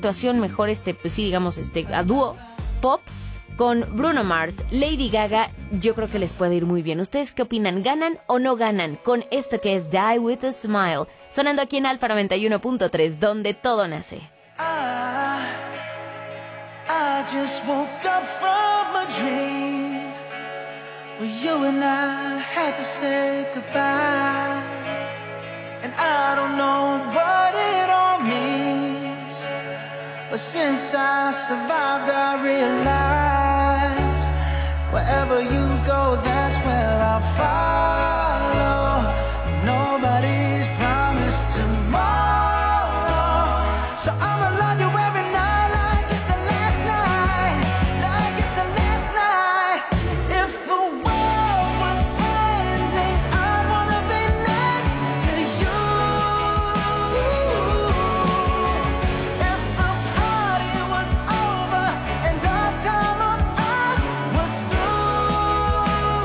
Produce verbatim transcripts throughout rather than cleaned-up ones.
actuación mejor, este, pues sí, digamos, este, a dúo pop con Bruno Mars, Lady Gaga. Yo creo que les puede ir muy bien. ¿Ustedes qué opinan? ¿Ganan o no ganan con esto que es Die With a Smile? Sonando aquí en Alfa noventa y uno punto tres, donde todo nace. I, I just woke up from a dream where you and I had to say goodbye, and I don't know what it all means, but since I survived I realized wherever you go, that's where I'll follow. Nobody's promised tomorrow, so I'ma love you every night like it's the last night, like it's the last night. If the world was ending, I'd wanna be next to you. If the party was over and our time on earth was through,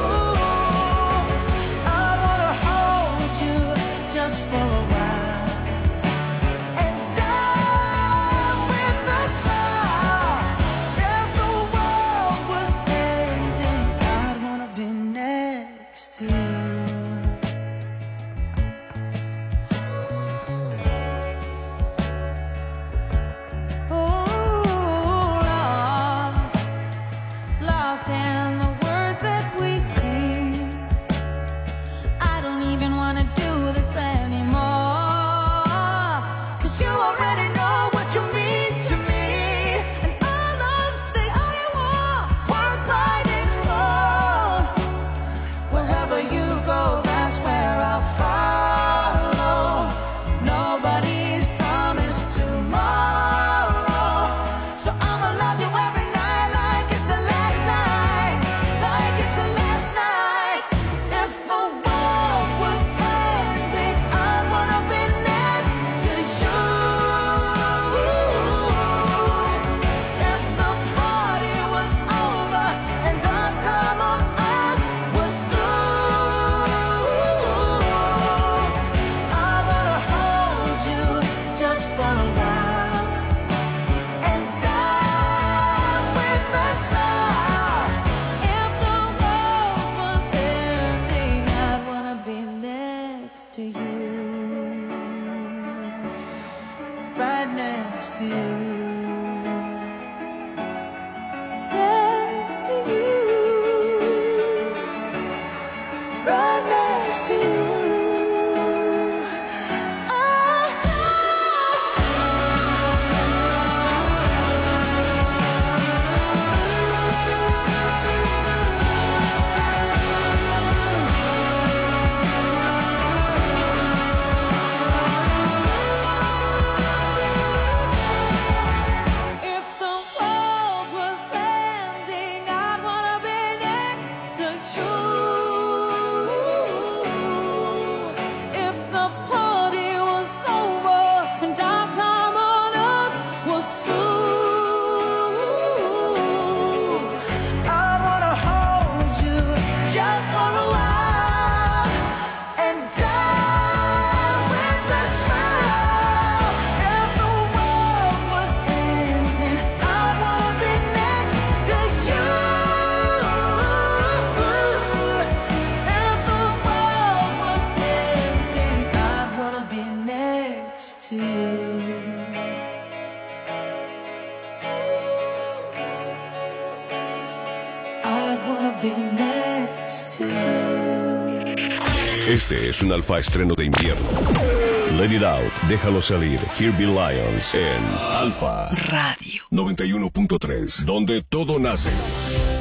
I'd wanna hold you just for a while and die with a smile. If the world was ending, I'd wanna be next to you. Oh, lost, lost in the words that we sing. I don't even wanna do this anymore, 'cause you already know what you mean to me, and all those say all you want, words might explode. Wherever you go, that's where I'll follow. Nobody's promised tomorrow, so I'ma love you every night like it's the last night, like it's the last night. If the world was ending, I'd wanna be next to you. If the party was over and our time on earth was through, I wanna hold you just for a while and die with a smile. If the world was ending, I'd wanna be next to you, right next to you, next to you, right next to you. If the world was ending, I'd wanna be next to you. If the party was over and our time on earth was through, I'd wanna hold you just for a while and die with a smile. If the world was ending, I'd wanna be next to you. If the world was ending, I'd wanna be next to you. I'd wanna be next to you. Este es un alfa estreno de invierno. Let It Out, déjalo salir. Here Be Lions en Alfa Radio. noventa y uno punto tres, donde todo nace.